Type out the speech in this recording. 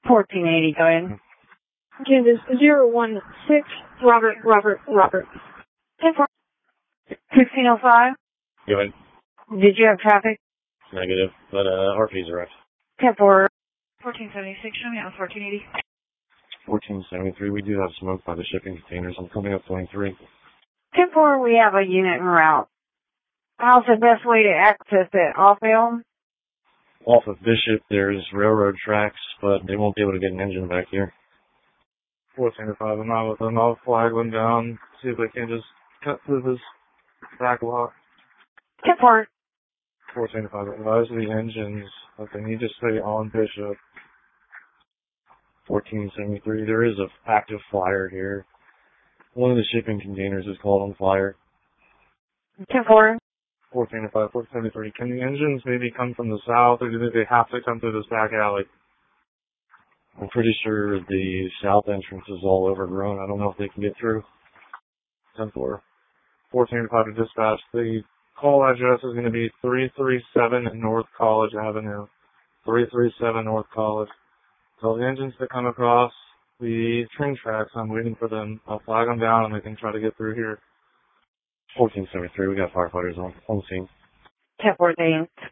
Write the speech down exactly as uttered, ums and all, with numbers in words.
fourteen eighty, go ahead. Kansas zero one six, Robert, Robert, Robert. ten four. sixteen oh five. Go ahead. Did you have traffic? Negative, but uh, R P's arrived. ten four. fourteen seventy-six, show me on fourteen eighty. fourteen seventy-three, we do have smoke by the shipping containers. I'm coming up twenty-three. ten four, we have a unit en route. How's the best way to access it? Off Elm? Off of Bishop, there's railroad tracks, but they won't be able to get an engine back here. fourteen to five, I'm not with them. I'll flag them down, see if they can just cut through this back lot. ten four. fourteen to five, advise the engines that they need to stay on Bishop. fourteen seventy-three, there is an active flyer here. One of the shipping containers is called on fire. ten four. fourteen to five, fourteen seventy-three, can the engines maybe come from the south, or do they have to come through this back alley? I'm pretty sure the south entrance is all overgrown. I don't know if they can get through. ten four. fourteen to five to dispatch. The call address is going to be three three seven North College Avenue. three three seven North College. Tell the engines to come across the train tracks. I'm waiting for them. I'll flag them down and they can try to get through here. fourteen seventy-three, we got firefighters on, on the scene. ten four, thanks.